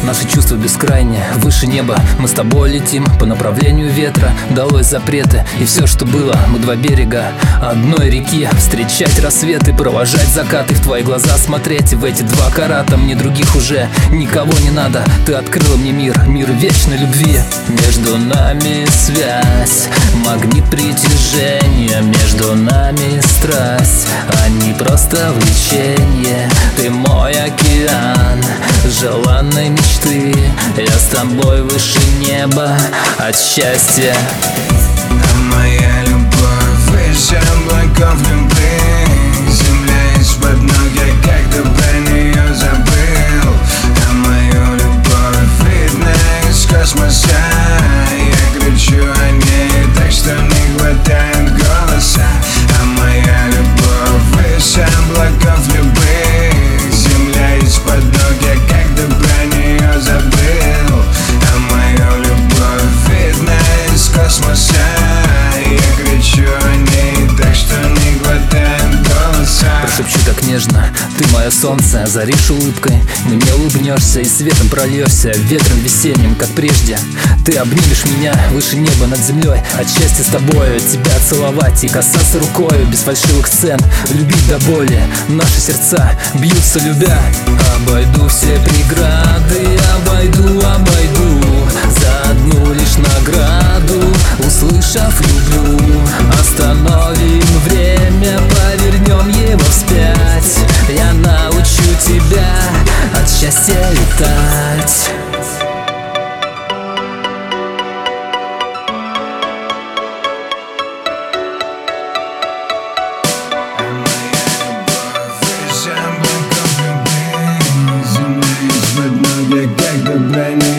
Наши чувства бескрайние, выше неба. Мы с тобой летим по направлению ветра. Долой запреты и все, что было. Мы два берега одной реки. Встречать рассветы, провожать закаты, в твои глаза смотреть. В эти 2 карата мне других уже никого не надо. Ты открыла мне мир, мир вечной любви. Между нами связь, магнит притяжения. Между нами страсть, а не просто влечение. Ты мой океан желанной мечты. Я с тобой выше неба от счастья. А моя любовь выше облаков любви. Земля из-под ног, я как-то про нее забыл. А мою любовь видно из космоса. Я кричу о ней так, что не хватает голоса. А моя любовь выше облаков любви. Земля из-под ног, я как-то про нее забыл. А мою любовь видно из космоса. Я кричу о ней так, что не хватает голоса. Прошепчу так нежно, ты мое солнце, озаришь улыбкой. Мне улыбнешься и светом прольешься, ветром весенним, как прежде. Ты обнимешь меня выше неба над землей. От счастья с тобою тебя целовать и касаться рукой, без фальшивых сцен, любить до боли. Наши сердца бьются любя. Обойду все преграды, обойду за одну лишь награду. Услышав люблю, остановим время, повернем его вспять. Я научу тебя от счастья летать. Я как-то про нее